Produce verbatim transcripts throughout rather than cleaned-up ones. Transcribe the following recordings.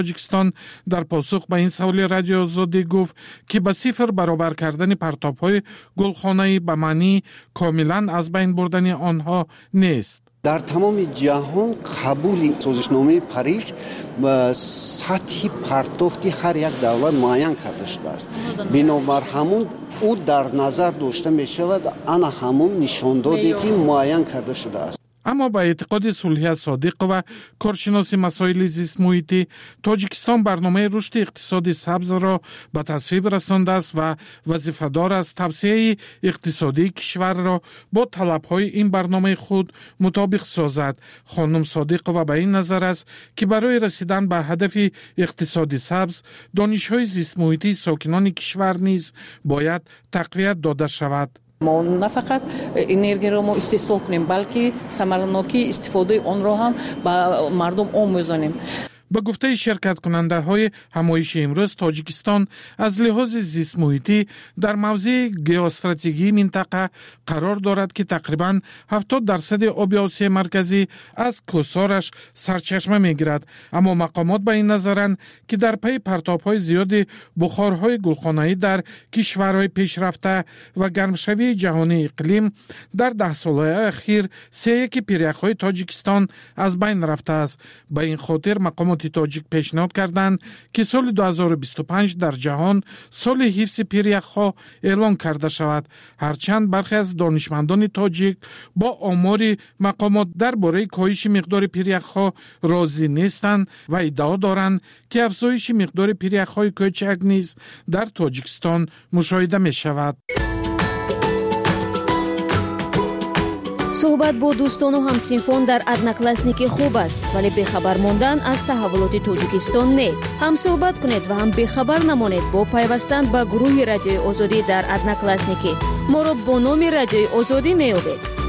تاجیکستان در پاسخ به این سوال رادیو آزادی گفت که به صفر برابر کردن پرتاب‌های گلخانه‌ای به معنی کاملا از بین بردن آنها نیست. در تمام جهان قبول سازشنامه پاریس به سطح پرتافتی هر یک دولت معین کرده شده است. بنابر همون او در نظر داشته می شود آن همون نشاندادی که معین کرده شده است. اما با اعتقاد صلحی صادق و کارشناس مسائل زیست محیطی، تاجیکستان برنامه رشد اقتصادی سبز را به تصویب رسانده است و وظیفه‌دار است توسعه اقتصادی کشور را با طلب‌های این برنامه خود مطابق سازد. خانم صادق و به این نظر است که برای رسیدن به هدف اقتصادی سبز، دانش‌های زیست محیطی ساکنان کشور نیز باید تقویت داده شود. ما نه فقط انرژی را ما استحصال کنیم بلکه ثمرناکی استفاده آن را هم به مردم آموزانیم. به گفته شرکت کننده های همایش امروز، تاجیکستان از لحاظ زیست محیطی در موضع ژئواستراتژیکی منطقه قرار دارد که تقریباً هفتاد درصد آب آسیا مرکزی از کوسارش سرچشمه میگیرد. اما مقامات به این نظرند که در پی پرتاب‌های زیاد بخارهای گلخانه‌ای در کشورهای پیشرفته و گرمشوی جهانی اقلیم در ده ساله اخیر سه یک پیریخ‌های تاجیکستان از بین رفته است. به این خاطر مقامات تاجیک پیشنهاد کردند که سال دو هزار و بیست و پنج در جهان سال حفظ پیریخ‌ها اعلان کرده شود. هرچند برخی از دانشمندان تاجیک با آمار مقامات درباره کاهش مقدار پیریخ‌ها راضی نیستند و ادعا دارند که افزایش مقدار پیریخ‌های کوچک نیز در تاجیکستان مشاهده می شود. صحبت با دوستان و همسینفون در ادناکلاسنیک خوب است، ولی بخبر ماندن از تحولات تاجیکستان نه. هم صحبت کنید و هم بخبر نمانید با پیوستن به گروه رادیوی آزادی در ادناکلاسنیک. ما را با نام رادیوی آزادی می‌یابید.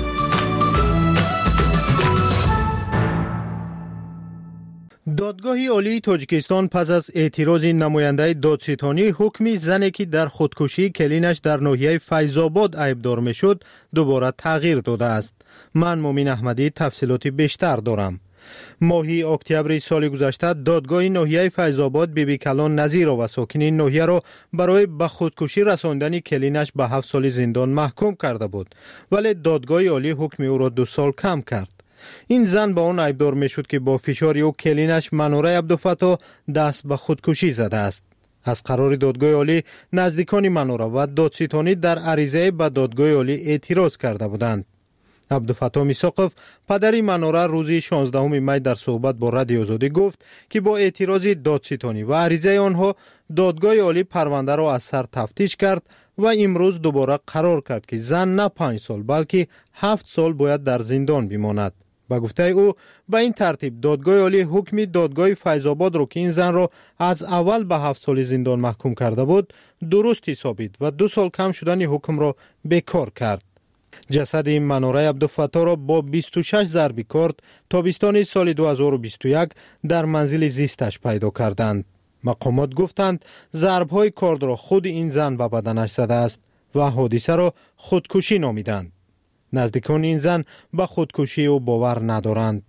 دادگاه عالی تاجیکستان پس از اعتراض نماینده دادستانی حکم زنی که در خودکشی کلینش در ناحیه فیض‌آباد عیبدار میشد دوباره تغییر داده است. من مومن احمدی تفصیلات بیشتر دارم. ماهی اکتبر سال گذشته دادگاه ناحیه فیض‌آباد بیبی کلان نظیرا و ساکنین ناحیه را برای به خودکشی رساندن کلینش به هفت سال زندان محکوم کرده بود، ولی دادگاه عالی حکم او را دو سال کم کرد. این زن با آن عیبدار می شد که با فشار او کلینش منوره عبدالفتاح دست به خودکشی زده است. از قرار دادگاه عالی نزدیکان منوره و دادستانی در عریضه به دادگاه عالی اعتراض کرده بودند. عبدالفتاح میساقف پدری منوره روز شانزدهم می در صحبت با رادیو آزادی گفت که با اعتراض دادستانی و عریضه آنها دادگاه عالی پرونده را از سر تفتیش کرد و امروز دوباره قرار کرد که زن نه پنج سال بلکه هفت سال باید در زندان بماند. با گفته او به این ترتیب دادگاه عالی حکم دادگاه فیض‌آباد را که این زن را از اول به هفت سال زندان محکوم کرده بود درست حسابید و دو سال کم شدن حکم را بیکار کرد. جسد این منوره عبدالفتاح را با بیست و شش ضرب کارد تابستان سال دو هزار و بیست و یک در منزل زیستش پیدا کردند. مقامات گفتند ضرب‌های کارد را خود این زن به بدنش زده است و حادثه را خودکشی نامیدند. نزدیکان این زن به خودکشی او باور ندارند.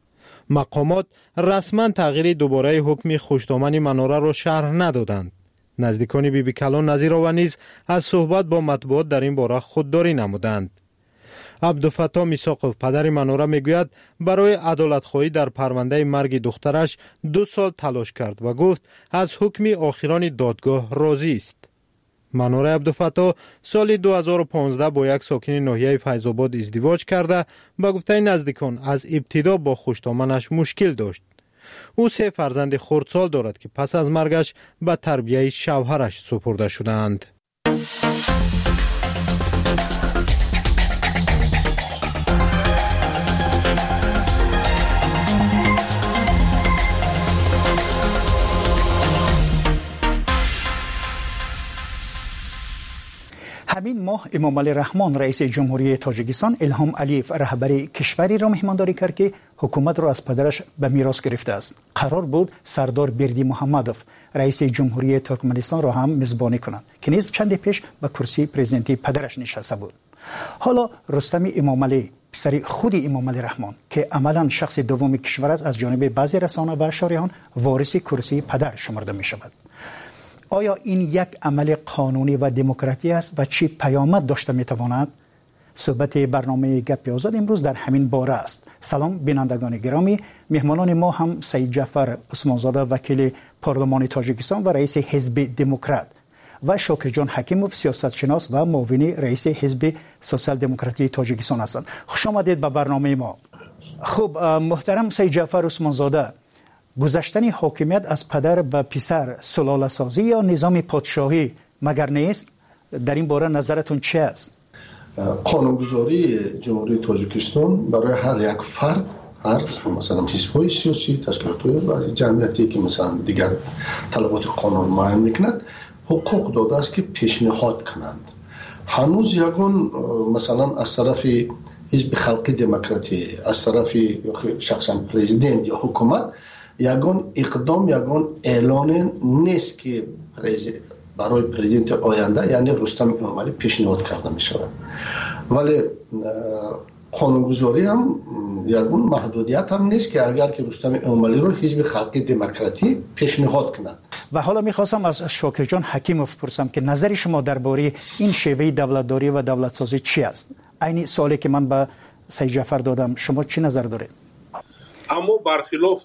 مقامات رسما تغییر دوباره حکم خوشدامن منوره را شرح ندادند. نزدیکان بیبی کلان نظیرا و نیز از صحبت با مطبوعات در این باره خودداری نمودند. عبدالفتاح میساقف پدر منوره میگوید برای عدالت‌خواهی در پرونده مرگ دخترش دو سال تلاش کرد و گفت از حکم آخران دادگاه راضی است. منوره عبدالفتاح سال دو هزار و پانزده با یک ساکن ناحیه فیض‌آباد ازدواج کرده به گفته نزدیکان از ابتدا با خوشدامنش مشکل داشت. او سه فرزند خردسال دارد که پس از مرگش به تربیت شوهرش سپرده شدند. همین ماه امام علی رحمان رئیس جمهوری تاجیکستان الهام علیف رهبر کشوری را مهمانداری کرد که حکومت را از پدرش به میراث گرفته است. قرار بود سردار بردی محمدوف رئیس جمهوری ترکمنستان را هم میزبانی کنند که نیز چند پیش به کرسی پرزیدنتی پدرش نشسته بود. حالا رستم امام علی پسر خود امام علی رحمان که عملا شخص دوم کشور است از جانب بعضی رسانه و شارحان وارث کرسی پدر شمرده می شود. آیا این یک عمل قانونی و دموکراتی است و چه پیامد داشته می تواند؟ صحبت برنامه گپ آزاد امروز در همین باره است. سلام بینندگان گرامی، مهمانان ما هم سید جعفر عثمانزاده وکیل پارلمان تاجیکستان و رئیس حزب دموکرات و شاکر جان حکیموف سیاستشناس و معاون رئیس حزب سوسیال دموکراتی تاجیکستان هستند. خوش آمدید به برنامه ما. خب محترم سید جعفر عثمانزاده، گذشتن حاکمیت از پدر به پسر سلاله سازی یا نظام پادشاهی مگر نیست؟ در این باره نظرتون چه است؟ قانونگذاری جمهوری تاجیکستان برای هر یک فرد، هر مثلا حزب‌های سیاسی، تشکیلات‌های و جمعیتی که مثلا دیگر طلبات قانون معین میکند حقوق داده است که پیشنهاد کنند. هنوز یگان مثلا از طرف حزب خلقی دموکراتی، از طرف شخصا پرزیدنت یا حکومت یگان اقدام، یگان اعلان نیست که برای پرزیدنت آینده یعنی رستم امامعلی پیشنهاد کرده می شود. ولی قانونگذاری هم یگان محدودیت هم نیست که اگر که رستم امامعلی رو حزب خلقی دموکراتی پیشنهاد کنند. و حالا میخواستم از شاکر جان حکیموف پرسم که نظر شما درباره این شیوه دولتداری و دولت سازی چی است؟ عین سوالی که من به سید جعفر دادم، شما چی نظر دارید؟ اما برخلاف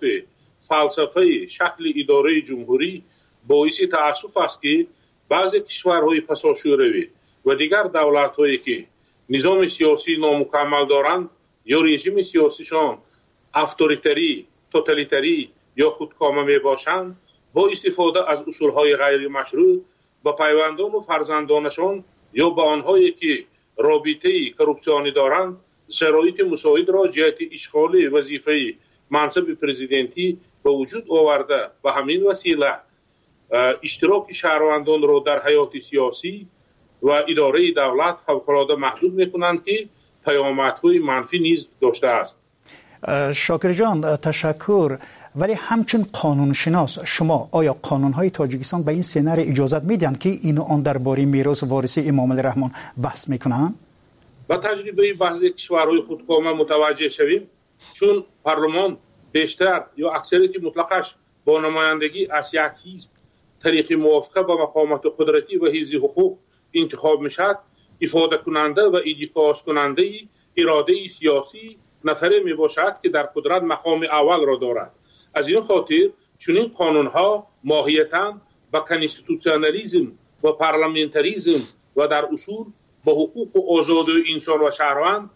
فلسفه شکل اداره جمهوری باعث تأسف است که بعضی کشورهای پساشوروی و دیگر دولت‌هایی که نظام سیاسی نامکمل دارند یا رژیم سیاسیشان اتوریتری، توتالیتری یا خودکامه میباشند، با استفاده از اصولهای غیر مشروع با پیوندان و فرزندانشان یا با آنهایی که رابطه کروپسیونی دارند شرایط مساعد را جهت اشغال وظیفه منصب پرزیدنتی به وجود آورده و همین وسیله اشتراک شهروندان را در حیات سیاسی و اداره دولت فوق‌العاده محدود می‌کنند که پیامدهای منفی نیز داشته است. شاکر جان تشکر. ولی همچون قانونشناس شما آیا قانون‌های تاجیکستان به این سناریو اجازه میدن که اینو آن درباره میراث وارث امام علی رحمان بحث میکنن؟ با تجربه بعضی کشورهای خودکامه متوجه شویم چون پارلمان بیشتر یا اکثریت مطلقش با نمایندگی از یک حزب طریق موافقه با مقامات قدرتی و حفظ حقوق انتخاب میشد، افاده کننده و ایدیکاش کننده اراده سیاسی نفره می باشد که در قدرت مقام اول را دارد. از این خاطر چنین قانونها ماهیتاً با کانستیتوسیونالیسم و پارلمانتاریسم و در اصول با حقوق و آزادی انسان و شهروند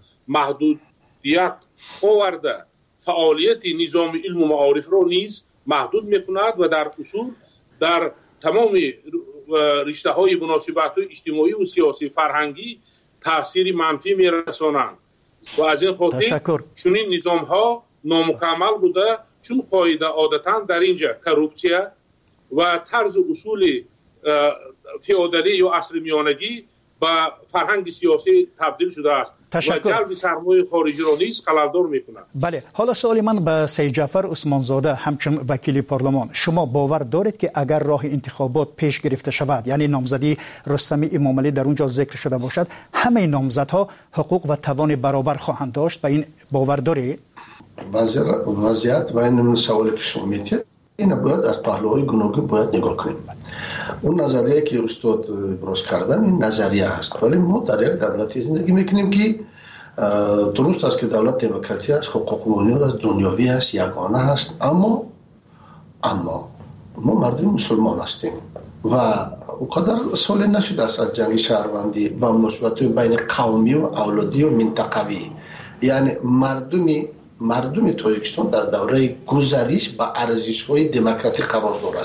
محدودیت آورده فعالیت نظام علم و معارف را نیز محدود می‌کند و در اصول در تمام رشته های مناسبات اجتماعی و سیاسی فرهنگی تاثیر منفی می‌رسانند و از این خاطر چنین نظام ها نامکمل بوده چون قاعده عادتاً در اینجا کروپسیا و طرز اصول فئودالی یا عصر میانگی با فرهنگ سیاسی تبدیل شده است تشکر. و جلب سرمایه خارجی را نیز خللدار می‌کند. بله، حالا سوال من به سید جعفر عثمانزاده همچون وکیل پارلمان، شما باور دارید که اگر راه انتخابات پیش گرفته شود، یعنی نامزدی رستم امامعلی در اونجا ذکر شده باشد، همه نامزدها حقوق و توان برابر خواهند داشت؟ به این باور دارید؟ وضعیت و این سوالی که شما می‌پرسید این باید از پهلوهای گوناگون باید نگاه کنیم. اون نظریه که استاد ابراز کردن این نظریه است، ولی ما در یک دولتی زندگی میکنیم که درست است که دولت دموکراتی است، حقوق و بنیاد از دنیوی است، یگانه است، اما اما ما مردم مسلمان هستیم و اونقدر سال نشده است از جنگ شهروندی و مناسبات بین قومی و اولادی و منطقوی. یعنی مردمی مردم تاجیکستان در دوره گذریش با ارزش‌های دموکراتیک قرار دارد.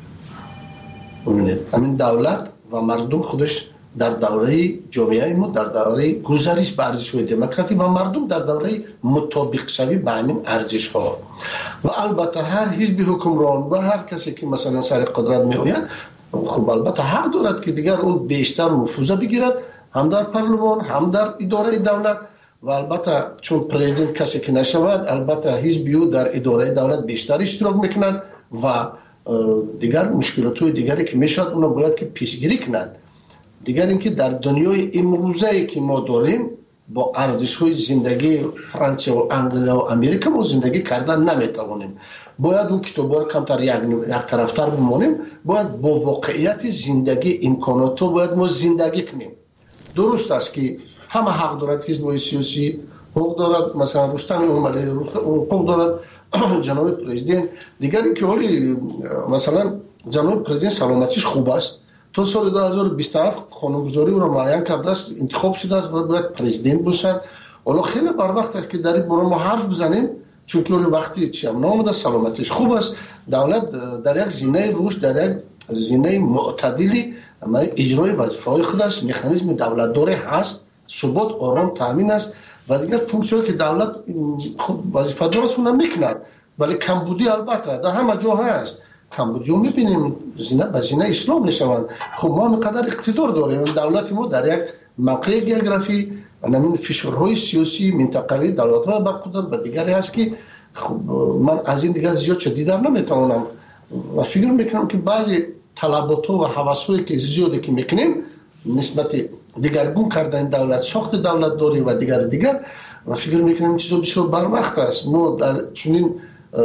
ببینید همین دولت و مردم خودش در دوره جامعه ما در دوره گذریش با ارزش‌های دموکراتیک و مردم در دوره مطابق شوی با همین ارزش‌ها و البته هر حزب حکمران و هر کسی که مثلا سر قدرت می‌آید خب البته حق دارد که دیگر اون بیشتر نفوذ بگیرد هم در پارلمان هم در اداره دولت و البته چون پرزیدنت کسی که نشود البته حزبی او در اداره دولت بیشتر اشتراک میکند و دیگر مشکلات دیگری که میشد اونا باید که پیشگیری کند. دیگر اینکه در دنیای امروزه که ما داریم با ارزش‌های زندگی فرانسه و انگلیس و امریکا ما زندگی کردن نمیتوانیم. باید اون کتابا رو کمتر یک یک طرفتر بمونیم، باید با واقعیت زندگی امکانات رو باید ما زندگی کنیم. درست است که همه حق دارد حزب سیاسی، حق دارد مثلا رستم امالی، حق دارد جناب پرزیدنت. دیگر اینکه حالی مثلا جناب پرزیدنت سلامتیش خوب است، تا سال دو هزار و بیست و هفت قانونگذاری او را معین کرده است، انتخاب شده است و باید پرزیدنت باشد. حالا خیلی بر وقت است که در این باره ما حرف بزنیم، چون که وقتی چیم نامده سلامتیش خوب است. دولت در یک زینه روش، در یک زینه معتدلی اجرای وظیفه‌های خود است. مکانیزم دولت داره هست، ثبات آرام تامین است و دیگر فونکسیونی که دولت خود وظیفه دارش اون میکند. ولی کمبودی البته در همه جا هست. کمبودی رو میبینیم زینه به زینه اسلام نشوند. خب ما مقدار اقتدار داریم، دولت ما در یک موقع گئوگرافی و نمین فشارهای سیاسی منطقه‌ای دولت‌های برخوردار به دیگری هست که خب من از این دیگر زیاد شدیدتر نمیتوانم و فکر میکنم که بعضی طلبات و هوس‌هایی که زیادی که میکنیم نسبت دیگرگون کردن دولت، ساخت دولت داری و دیگر دیگر و فکر میکنم چیزا بسیار بر وقت است. ما در چنین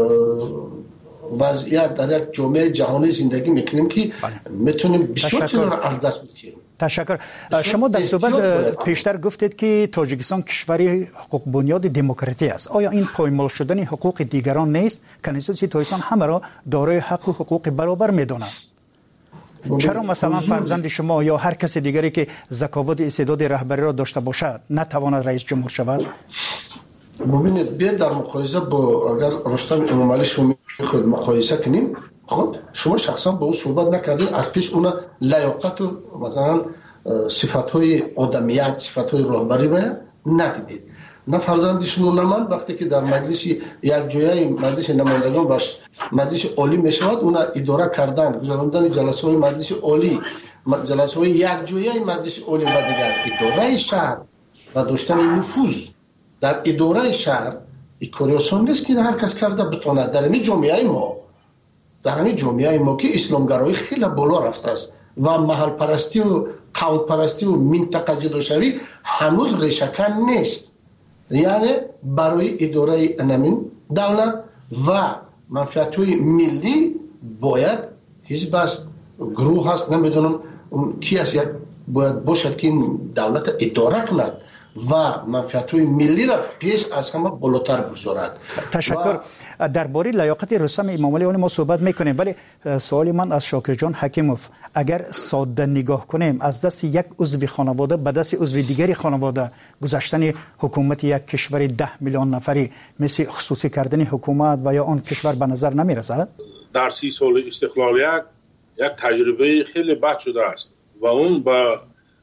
وضعیت در یک جامعه جهانی زندگی میکنیم که میتونیم بسیار چیزا را از دست بدیم. تشکر. شما در صحبت پیشتر گفتید که تاجیکستان کشوری حقوق بنیاد دموکراتی است. آیا این پایمال شدن حقوق دیگران نیست؟ کنستیتوسیون تاجیکستان همه را دارای حق و حقوق برابر میداند. چرا مثلا فرزند شما یا هر کس دیگری که ذکاوت استعداد رهبری را داشته باشد نتواند رئیس جمهور شود؟ ببینید بیاید در مقایسه با اگر رستم امامعلی شما خود مقایسه کنیم، خب شما شخصا با او صحبت نکردید، از پیش اون لیاقت و مثلا صفات‌های آدمیت، صفات‌های رهبری و ندیدید. نه فرزند شما نه من وقتی که در مجلس یک جایی مجلس نمایندگان و مجلس عالی میشود، اون اداره کردن گذراندن جلسه‌های مجلس عالی، جلسه‌های یک جایی مجلس عالی و دیگر اداره شهر و داشتن نفوذ در اداره شهر این کاریاسان نیست که هر کس کرده بتونه. در این جامعه ما در این جامعه ما که اسلامگرایی خیلی بالا رفته است و محل پرستی و قوم پرستی و منطقه جداشوی هنوز ریشه‌کن نیست. یعنی برای اداره انمین دولت و منفعت‌های ملی باید حزب است، گروه هست، نمیدونم کی است، باید باشد که این دولت اداره کند و منفعت‌های ملی را پیش از همه بالاتر بگذارد. تشکر. و... درباره لیاقت رستم امامعلی ما صحبت میکنیم، ولی سوال من از شاکر جان حکیموف، اگر ساده نگاه کنیم از دست یک عضو خانواده به دست عضو دیگری خانواده گذاشتن حکومت یک کشور ده میلیون نفری مثل خصوصی کردن حکومت و یا آن کشور به نظر نمیرسد؟ در سی سال استقلالیت یک تجربه خیلی بد شده است و اون با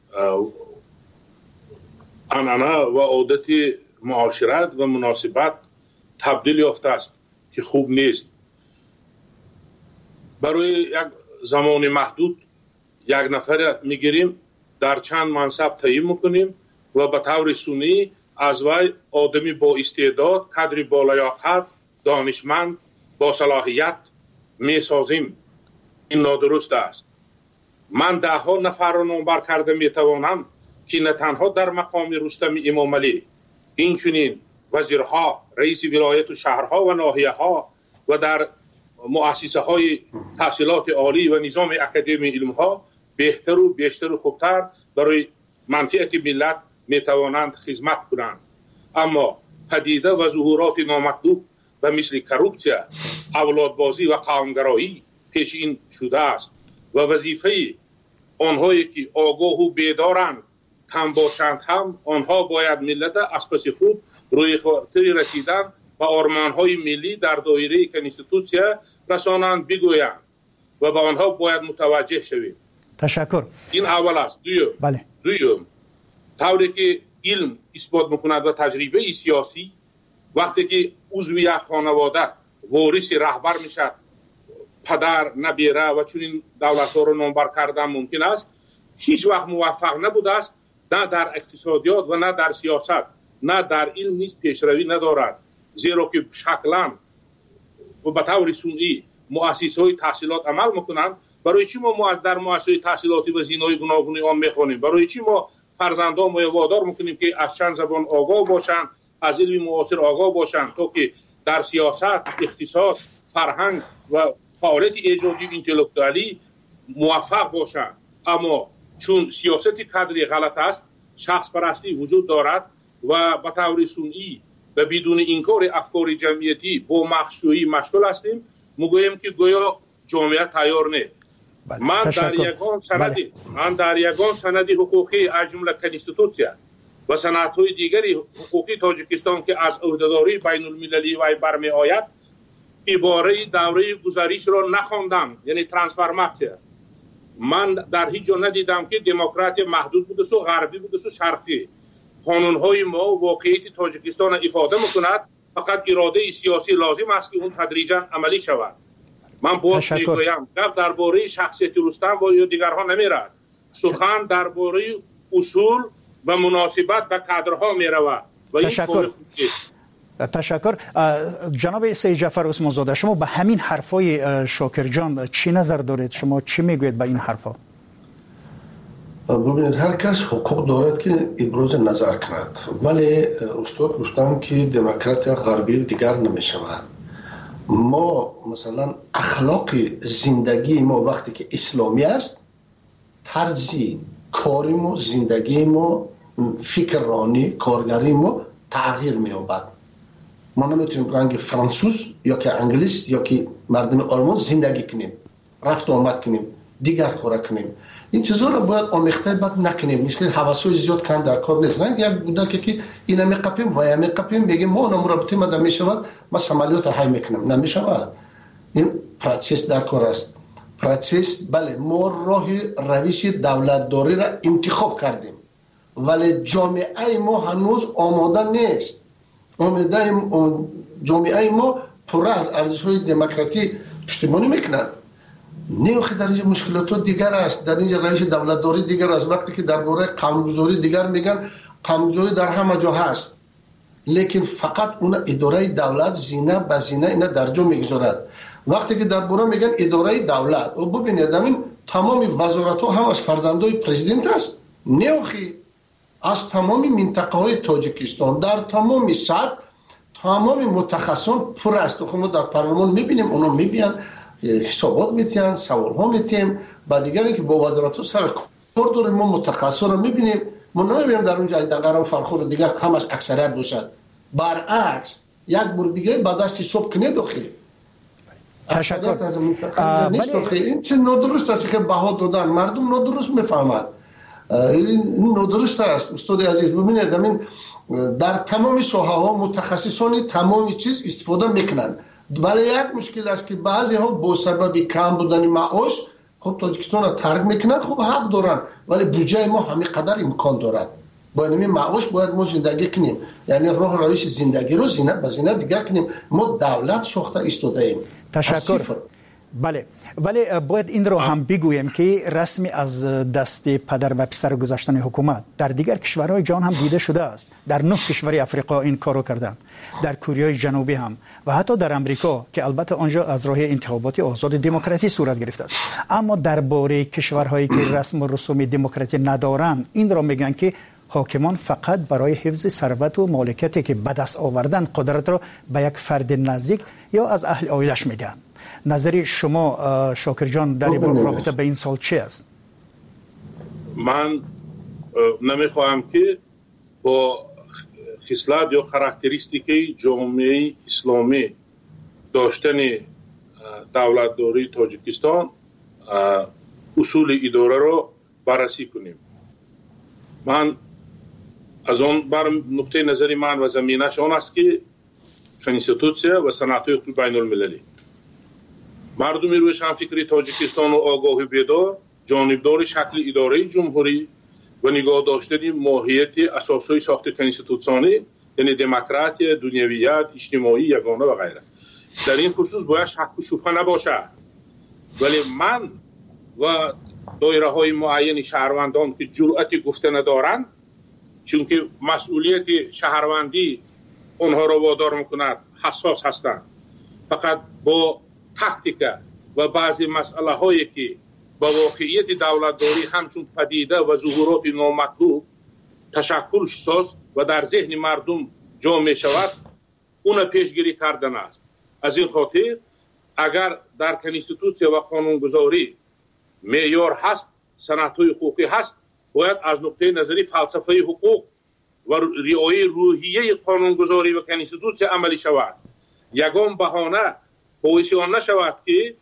عنعنه و عادت معاشرت و مناسبت تبدیل یافته است که خوب نیست. برای یک زمان محدود یک نفر میگیریم، در چند منصب تعیین میکنیم و به طور سنی از وی آدمی با استعداد، کادری با لیاقت، دانشمند، با صلاحیت میسازیم. این نادرست است. من ده ها نفر را نامبر کرده میتوانم که نه تنها در مقام رستم امامعلی، این چنین وزیرها، رئیس ولایت و شهرها و ناحیه ها و در مؤسسه های تحصیلات عالی و نظام اکادمی علم ها بهتر و بیشتر و خوبتر برای منفعت ملت میتوانند خدمت کنند. اما پدیده و ظهورات نامطلوب و مثل کروپسیا، اولادبازی و قومگرایی پیش این شده است و وظیفه آنهایی که آگاه و بیدارند کم باشند هم آنها باید ملت از پس خود روی خاطر رسیدن و آرمانهای ملی در دایره کنستیتوسیا رسانند بگویند و به آنها باید متوجه شویم. تشکر. این اول است. دویم بله. دویم طوری که علم اثبات میکند و تجربه سیاسی وقتی که عضو یک خانواده وارث رهبر میشد، پدر، نبیره و چنین دولت‌ها را نامبر کردن ممکن است، هیچ وقت موفق نبوده است، نه در اقتصادیات و نه در سیاست، نه در علم نیز پیشروی ندارد، زیرا که شکلاً و به طور سنئی مؤسسه‌های تحصیلات عمل میکنند. برای چی ما در مؤسسه تحصیلاتی و زینای گوناگون آن میخوانیم؟ برای چی ما فرزندان ما وادار میکنیم که از چند زبان آگاه باشن، از علم معاصر آگاه باشن تا که در سیاست، اقتصاد، فرهنگ و فعالیت ایجادی و انتلکتوالی موفق باشن. اما چون سیاست کادری غلط است، شخص پرستی وجود دارد و به طور سنئی و بدون انکار افکار جمعیتی با مخشویی مشغول هستیم، میگوییم که گویا جامعه تیار نه. بله. من در یگان سندی من در یگان سندی حقوقی از جمله کنستیتوسیا و سندهای دیگری حقوقی تاجیکستان که از عهدهداری بین المللی و برمی آید عباره دوره گذریش را نخواندم، یعنی ترانسفورماسیون. من در هیچ جا ندیدم که دموکراسی محدود بوده و غربی بوده و شرقی. قانون‌های ما واقعیت تاجیکستان را افاده می‌کند، فقط اراده سیاسی لازم است که اون تدریجاً عملی شود. من باز میگویم گپ درباره شخصیت رستم و یا دیگرها نمیرد، سخن درباره اصول و مناسبت به کادرها میرود و این تشکر. تشکر. جناب سید جعفر عثمان زاده، شما به همین حرفای شاکر جان چی نظر دارید؟ شما چی میگوید به این حرفا؟ ببینید، هر کس حقوق دارد که ابراز نظر کند، ولی استاد گفتن که دموکراسی غربی دیگر نمیشود. ما مثلا اخلاق زندگی ما وقتی که اسلامی است، طرز کاری ما، زندگی ما، فکر رانی، کارگری ما تغییر می‌یابد. ما نمیتونیم رنگ فرانسوس یا که انگلیس یا که مردم آلمان زندگی کنیم، رفت و آمد کنیم، دیگر کار کنیم. این چیزا رو باید آمیخته بد نکنیم. مثل حواسای زیاد کم در کار نیست. نه یک بوده که که اینا میقپیم و یا میقپیم بگیم ما اونم رابطه ما میشود، ما عملیات های میکنیم. نمیشود. این پروسس در کار است. پروسس بله، ما راه روش دولت داری را انتخاب کردیم، ولی جامعه ما هنوز آماده نیست. آماده جامعه ما پر از ارزش‌های دموکراسی پشتیبانی میکند. نیوخی در اینجا مشکلات دیگر است، در اینجا روش دولتداری دیگر است. وقتی که درباره قانونگذاری دیگر میگن، قانونگذاری در همه جا هست، لیکن فقط اون اداره دولت زینه به زینه اینا در جا میگذارد. وقتی که درباره میگن اداره دولت، و ببینید همین تمام وزارت ها هم از فرزندای پرزیدنت است. نیوخی از تمام منطقه های تاجیکستان در تمام سطح تمام متخصصان پر است. خب ما در پارلمان میبینیم، اونا میبینن حسابات میتین، سوال ها میتیم، با دیگری که با وزارت ها سر کار داریم. ما متخصصان رو میبینیم، ما نمیبینیم در اونجا دقیقا فرخور دیگر همش اکثریت باشد. برعکس یک بار دیگه با دست حساب کنه داخلی تشکر. این چه نادرست است که بها دادن، مردم نادرست میفهمد. این نادرست است استاد عزیز. ببینید همین در تمام ساحه ها متخصصان تمامی چیز استفاده میکنن، ولی یک مشکل است که بعضی ها با سبب کم بودن معاش خب تاجیکستان را ترک میکنن. خب حق دارن، ولی بودجه ما همین قدر امکان دارد. با این معاش باید ما زندگی کنیم، یعنی راه روش زندگی رو زینت به زینت دیگر کنیم. ما دولت ساخته ایستاده ایم. تشکر. بله، ولی باید این رو هم بگویم که رسمی از دست پدر و پسر گذاشتن حکومت در دیگر کشورهای جهان هم دیده شده است. در نه کشور افریقا این کارو کردن، در کره جنوبی هم و حتی در امریکا که البته آنجا از راه انتخابات آزاد دموکراسی صورت گرفته است. اما درباره کشورهایی که رسم و رسوم دموکراسی ندارند، این را میگن که حاکمان فقط برای حفظ ثروت و مالکیتی که به دست آوردن قدرت را به یک فرد نزدیک یا از اهل عائلش میدن. نظر شما شاکر جان در رابطه به این سال چی است؟ من نمیخواهم که با خصلت یا خاراکتریستیکی جامعه اسلامی داشتن دولتداری تاجیکستان اصول اداره را بررسی کنیم. من از آن بر نقطه نظری من و زمینش آن است که کنستیتوسیا و سنت‌های حقوق بین المللی مردمی روشن فکری تاجیکستان و آگاه بیدار جانبدار شکل اداره جمهوری و نگاه داشتن ماهیت اساسهای ساخت کنستیتوسیونی، یعنی دموکراسی، دنیویت، اجتماعی، یگانه و غیره. در این خصوص باید شک و شبهه نباشه، ولی من و دایره های معین شهروندان که جرأت گفته ندارند، چون که مسئولیت شهروندی اونها را وادار میکند حساس هستند، فقط با تاکتیکا و بعضی مسئله هایی که با واقعیت دولتداری همچون پدیده و ظهورات نامطلوب تشکل ساز و در ذهن مردم جا می شود اون پیشگیری کردن است. از این خاطر اگر در کنستیتوسیا و قانونگذاری معیار هست، سنت‌های حقوقی هست، باید از نقطه نظری فلسفه حقوق و رعایت روحیه قانونگذاری و کنستیتوسیا عملی شود. یگان بهانه باعث آن نشود که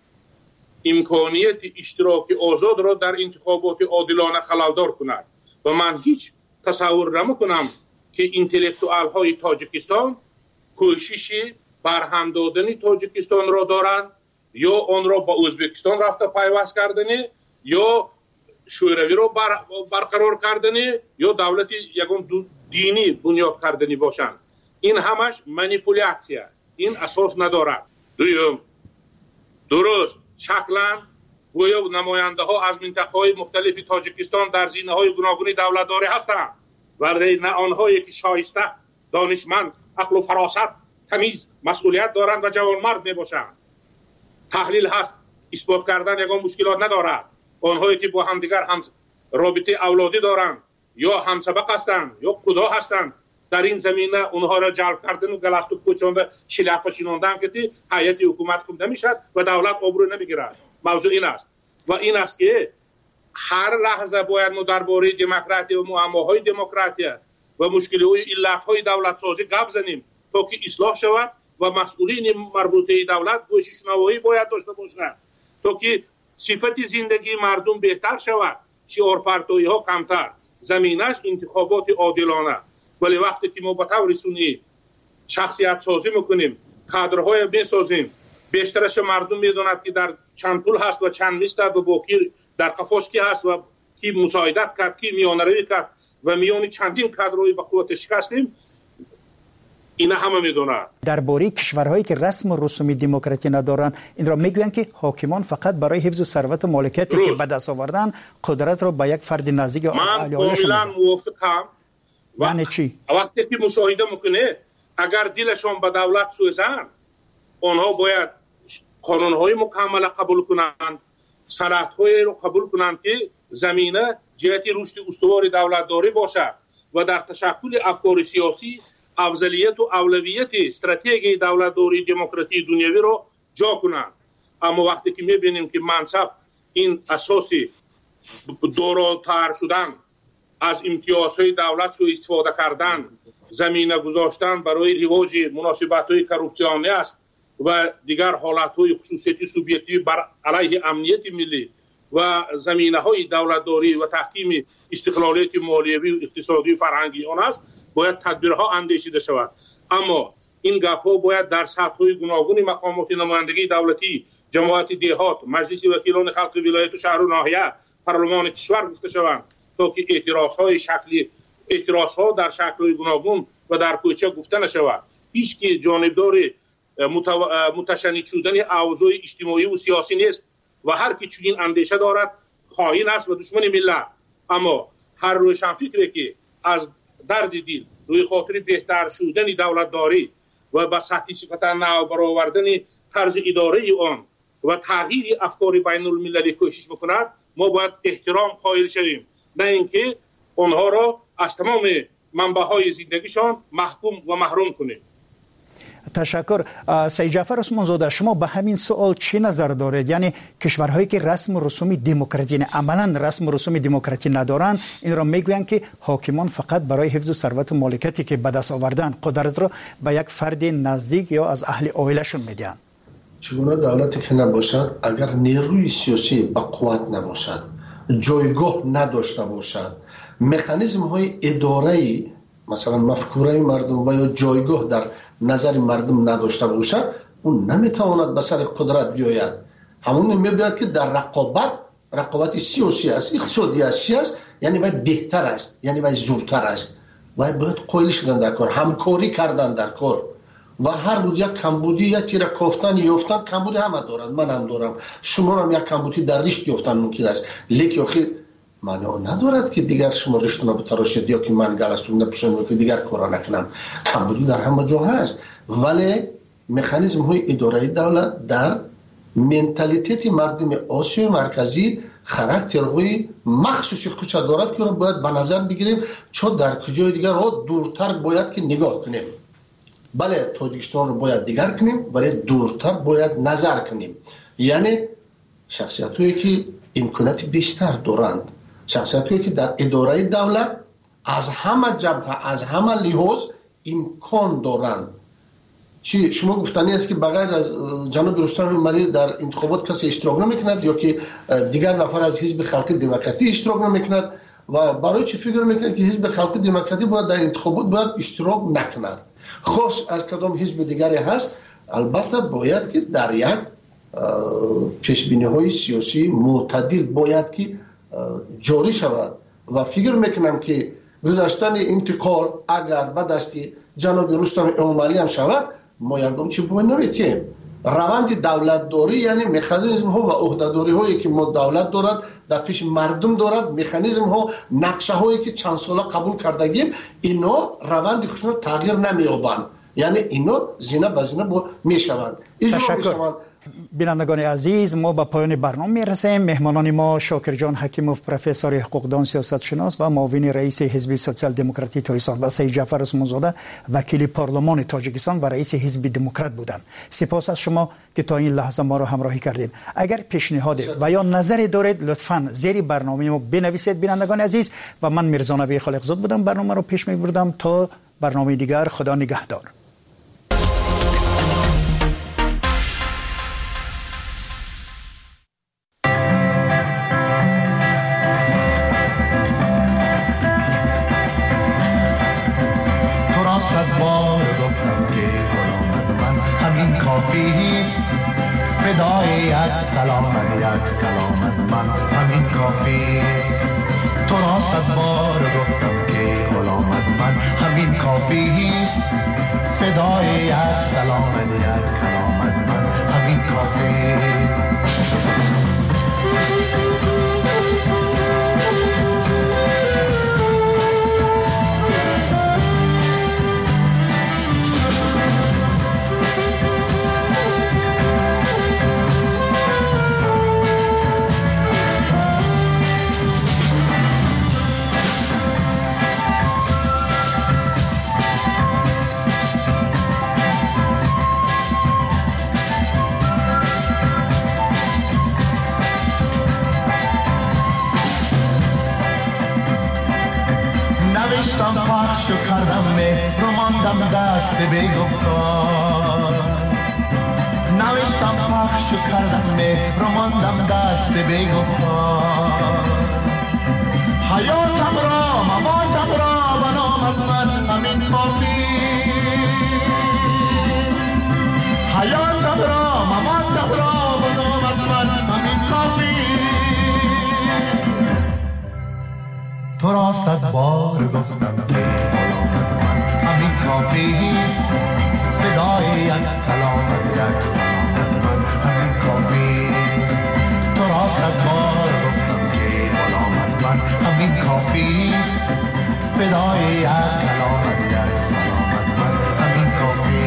امکانیت اشتراک آزاد را در انتخابات عادلانه خللدار کند. و من هیچ تصور نمی‌کنم که انتلکتوال های تاجیکستان کوشش برهم دادن تاجیکستان را دارند یا آن را با ازبکستان رفته پیوست کردن یا شوروی را بر برقرار کردن یا دولت یگان دینی بنیاد کردنی باشند. این همش مانیپولیاسیه، این اساس ندارد. دویم، درست شکلا گویا نماینده ها از منطقه های مختلف تاجیکستان در زینه های گوناگون دولتداری هستند ولی نه آنهایی که شایسته، دانشمند، عقل و فراست، تمیز، مسئولیت دارند و جوانمرد می باشند. تحلیل هست، اثبات کردن یگان مشکلات ندارد. آنهایی که با همدیگر هم رابطه اولادی دارند یا همسبق هستند یا خدا هستند، در این زمینه اونها را جلب کردن و گلخت و کوچانده شلپ چیناندن که هیئت حکومت خوب نمیشد و دولت آبرو نمیگیرد. موضوع این است و این است که هر لحظه باید ما درباره دموکراسی و معماهای دموکراسی و مشکل‌های علت‌های دولت سازی گپ زنیم تا که اصلاح شود و مسئولین مربوطه دولت گوششنوایی باید داشته باشند تا که صفت زندگی مردم بهتر شود، شعارپرتویی ها کمتر، زمینش انتخابات عادلانه. ولی وقتی که ما به طور سنی شخصیت سازی میکنیم، کادرهای میسازیم، بیشترش مردم میدوند که در چند پول هست و چند نیست و باقی در قفاش کی هست و کی مساعدت کرد، کی میانروی کرد و میانی چندین کادرهای به قوت شکستیم، اینا همه میدونن. درباره کشورهایی که رسم و رسوم دموکراسی ندارن این را میگویند که حاکمان فقط برای حفظ ثروت و مالکیتی که به دست آوردن قدرت را به یک فرد نزدیک از اهل عائله‌شون من کاملا موافقم. یعنی چی؟ وقتی که مشاهده میکنه اگر دلشون به دولت سوزن، آنها باید قانونهای مکمل قبول کنند، سنت‌های رو قبول کنند که زمینه جهت رشد استوار دولتداری باشد و در تشکل افکار سیاسی افضلیت و اولویت استراتژی دولتداری دموکراسی دنیوی رو جا کنند. اما وقتی که میبینیم که منصب این اساسی دوراتر شدن، از امتیازهای دولت سوء استفاده کردن، زمینه گذاشتن برای رواج مناسبت‌های کروپسیونی است و دیگر حالت‌های خصوصیتی سوبیکتیو بر علیه امنیت ملی و زمینه‌های دولتداری و تحکیم استقلالیت مالیوی و اقتصادی و فرهنگی آن است، باید تدبیرها اندیشیده شود. اما این گپ‌ها باید در سطح‌های گوناگون مقامات نمایندگی دولتی، جماعت دهات، مجلس وکیلان خلق ولایت و شهر و ناحیه، پارلمان کشور گفته شوند تا که اعتراض‌های شکلی اعتراض‌ها در شکل‌های گوناگون و در کوچه گفته نشود. هیچ کی جانبدار متشنج شدن اوضاع اجتماعی و سیاسی نیست و هر کی چنین اندیشه دارد خائن است و دشمن ملت. اما هر روشنفکری که از درد دل روی خاطر بهتر شدن دولتداری و به سطح صفت نو برآوردن طرز اداره آن و تغییر افکار بین المللی کوشش میکند، ما باید احترام قائل شویم، نه اینکه آنها را از تمام منبع‌های زندگیشان محکوم و محروم کنیم. تشکر. سید جعفر عثمان زاده، شما به همین سوال چی نظر دارید؟ یعنی کشورهایی که رسم و رسوم دموکراسی عملاً رسم و رسوم دموکراسی ندارن این را میگویند که حاکمان فقط برای حفظ ثروت و مالکیتی که به دست آوردن قدرت را به یک فرد نزدیک یا از اهل عائله‌شون میدن. چگونه دولتی که نباشد، اگر نیروی سیاسی با قوت نباشد، جایگاه نداشته باشد، مکانیزم های اداره‌ای مثلا مفکوره مردم و یا جایگاه در نظر مردم نداشته باشد، اون نمیتواند به سر قدرت بیاید. همون میباید که در رقابت رقابت سیاسی است، اقتصادی است، یعنی باید بهتر است، یعنی باید زورتر است، باید باید قائل شدن در کار، همکاری کردن در کار و هر روز یک کمبودی یا تیر کافتن یافتن، کمبودی همه دارند، من هم دارم، شما هم یک کمبودی در رشت یافتن ممکن است، لیک آخر معنی ندارد که دیگر شما رشتون رو بتراشید یا که من گلستون نپوشم که دیگر کارا نکنم. کمبودی در همه جا هست، ولی مکانیزم های اداره دولت در منتالیتی مردم آسیای مرکزی خاراکترهای مخصوصی خودش دارد که رو باید به نظر بگیریم، چون در کجای دیگر رو دورتر باید که نگاه کنیم. بله تاجیکستان رو باید دیگر کنیم ولی دورتر باید نظر کنیم. یعنی شخصیت هایی که امکانات بیشتر دارند، شخصیت هایی که در اداره دولت از همه جبهه از همه لحاظ امکان دارند. چی شما گفتنی است که بغیر از جناب رستم مری در انتخابات کسی اشتراک نمیکند یا که دیگر نفر از حزب خلق دموکراتی اشتراک نمیکند و برای چی فکر میکند که حزب خلق دموکراتی باید در انتخابات باید اشتراک نکند؟ خاص از کدام حزب دیگری هست، البته باید که در یک پیشبینی های سیاسی معتدل باید که جاری شود و فکر میکنم که گذاشتن انتقال اگر به دست جناب رستم امامی هم شود ما یکم چی باید نمیتیم. روند دولت داری یعنی مکانیزم ها و عهدهداری هایی که ما دولت دارد در پیش مردم دارد، مکانیزم ها نقشه هایی که چند ساله قبول کردگیم اینا روند خودشون رو تغییر نمیابند، یعنی اینا زینه به زینه با میشوند اجرا میشوند. بینندگان عزیز ما به پایان برنامه میرسیم. مهمانان ما شاکر جان حکیموف پروفسور حقوقدان سیاست شناس و معاون رئیس حزب سوسیال دموکراتی تاجیکستان و سید جعفر عثمانزاده وکیل پارلمان تاجیکستان و رئیس حزب دموکرات بودند. سپاس از شما که تا این لحظه ما را همراهی کردید. اگر پیشنهاد و یا نظری دارید لطفاً زیر برنامه ما بنویسید. بینندگان عزیز و من میرزا نبی خالقزاد بودم برنامه رو پیش میبردم. تا برنامه دیگر خدا نگهدار. فدای یک سلام یک کلامت من همین کافی است. تو را صد بار گفتم که غلامت من همین کافی است. فدای یک سلام یک کلامت من همین کافی پخش کردم مهر رو ماندم دست بی‌گفتار. نوشتم پخش کردم مهر رو ماندم دست بی‌گفتار. حیاتم را مماتم را به نامت من همین کافی. حیاتم را مماتم را به نامت من همین کافی. تو را صد بار گفتم که غلامت من همین کافی است. فدای یک کلامت یک سلامت من همین کافی است. تو را صد بار گفتم که غلامت من همین کافی است. فدای یک کلامت یک سلامت من همین کافی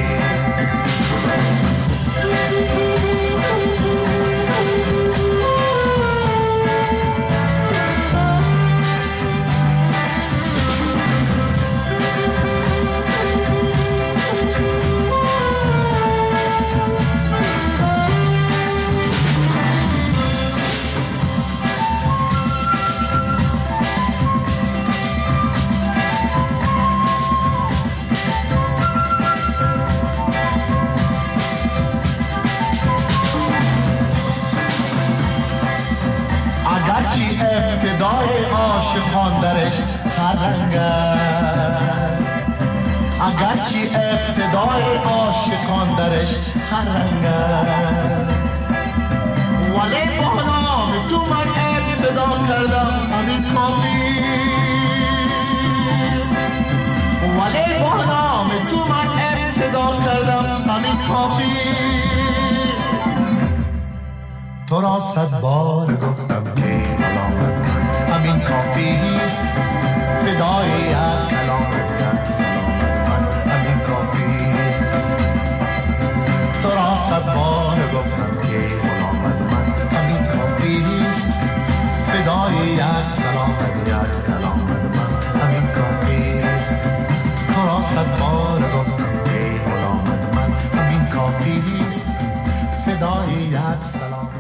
ابتدای عاشقان درش هر رنگ است. اگرچه ابتدای عاشقان درش هر رنگ است، ولی با نام تو من ابتدا کردم همین کافی است. ولی با نام تو من ابتدا کردم همین کافی. تو را صد بار گفتم که غلامت من همین کافی است. فدای یک کلامت یک سلامت من همین کافی است. تو را صد بار گفتم که غلامت آمد یک کلامت من همین کافی است. تو را صد بار گفتم ای غلامت من همین کافی است. فدای یک سلام